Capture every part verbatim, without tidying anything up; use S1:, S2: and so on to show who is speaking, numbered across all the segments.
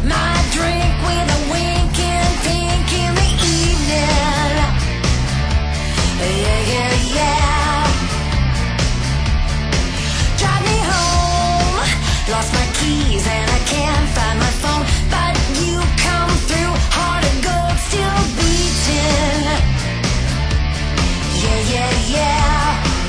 S1: my drink with a wink and pink in the evening. Yeah, yeah, yeah. Drive me home, lost my keys and I can't find my phone, but you come through, heart of gold still beating. Yeah, yeah, yeah.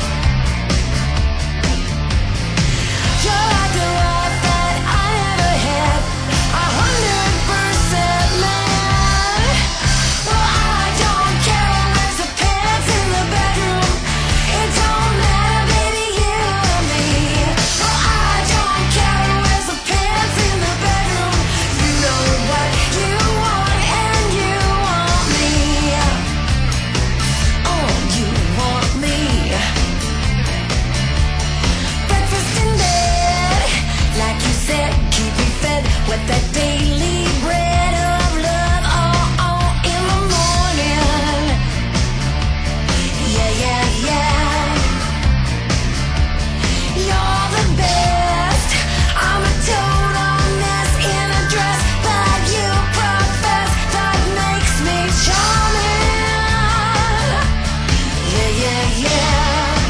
S1: You're like the life that I never had, a hundred percent man. Well, I don't care who wears the pants in the bedroom. It don't matter, baby, you and me. Well, I don't care who wears the pants in the bedroom. You know what you want and you want me. Oh, you want me. Breakfast in bed, like you said, keep me fed with that daily bread of love. Oh, oh, in the morning. Yeah, yeah, yeah. You're the best. I'm a total mess in a dress that you profess that makes me charming. Yeah, yeah, yeah.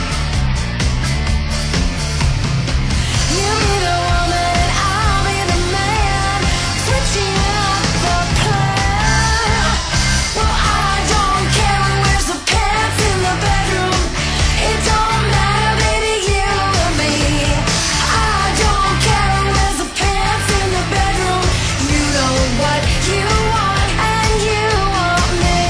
S1: You be the woman, I'll be the man, switching up the plan. Well, I don't care who wears the pants in the bedroom. It don't matter, baby, you and me. I don't care who wears the pants in the bedroom. You know what you want and you want me.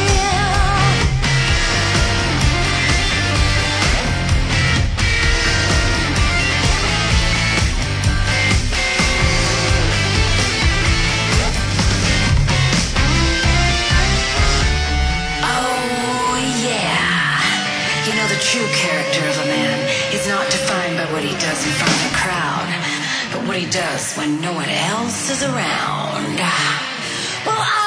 S1: Oh, yeah. You know, the true character of a man is not defined by what he does in front of a crowd, but what he does when no one else is around. Well, I